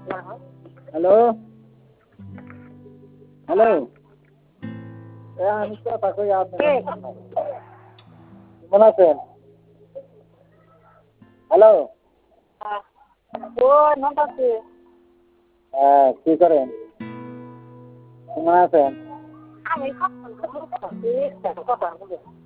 Hello hello আমি কথা কই আপনি কেমন আছেন? হ্যালো হ্যাঁ কি করেন? কেমন আছেন?